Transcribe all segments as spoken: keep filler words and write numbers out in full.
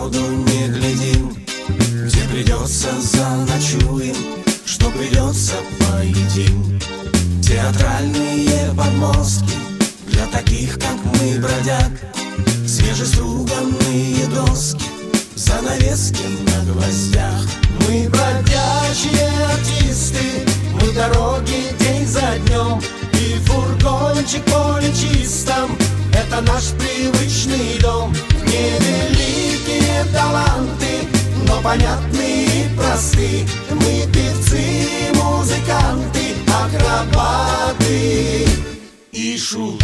погоду не глядим, где придется заночуем, что придется поедим. Театральные подмостки для таких, как мы, бродяг, свежеструганные доски, занавески на гвоздях. Мы бродячие артисты, мы дороги день за днем, и фургончик поле чистом — это наш привычный дом. Невеликие таланты, но понятны и просты. Мы певцы, музыканты, акробаты и шуты.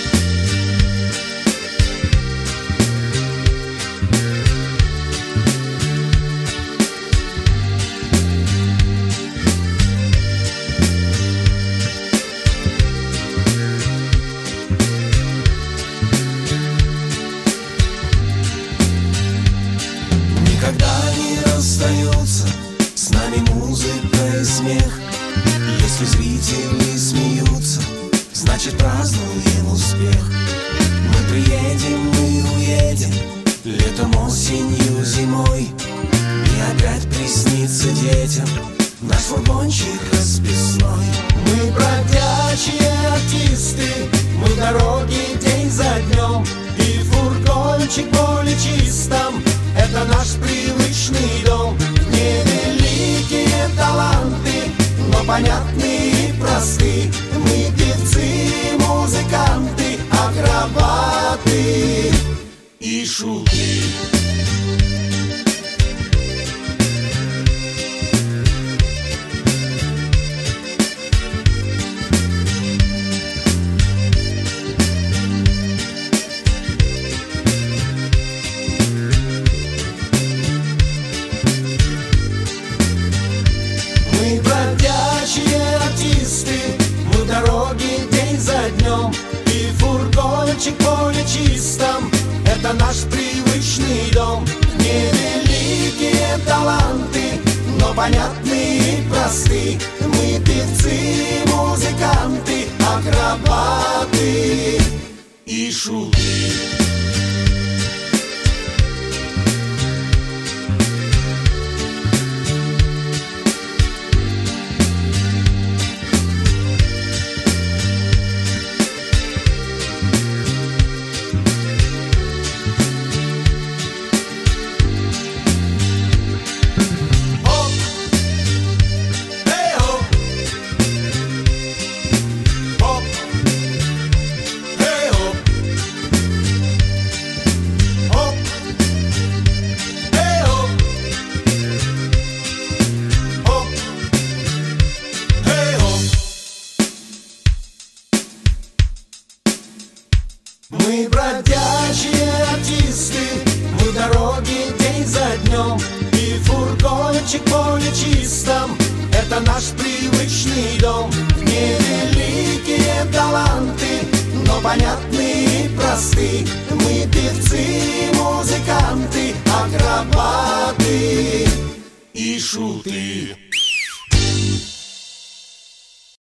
Никогда не расстаются с нами музыка и смех. Если зрители смеются, значит празднуем успех. Мы приедем, мы уедем, летом, осенью, зимой, и опять приснится детям наш фургончик расписной. Мы бродячие артисты, мы дороги день за днем, и фургончик поле чистом — это наш привычный дом. Невеликие таланты, но понятны и просты. Мы певцы, музыканты, акробаты и шуты. Мы бродячие артисты, мы дороги день за днем, и фургончик поле чистом — это наш привычный дом. Невеликие таланты, но понятны и просты. Мы певцы, музыканты, акробаты и шуты. Мы бродячие артисты, мы дороги день за днем, и фургончик поле чистом — это наш привычный дом. Невеликие таланты, но понятны и просты. Мы певцы, музыканты, акробаты и шуты.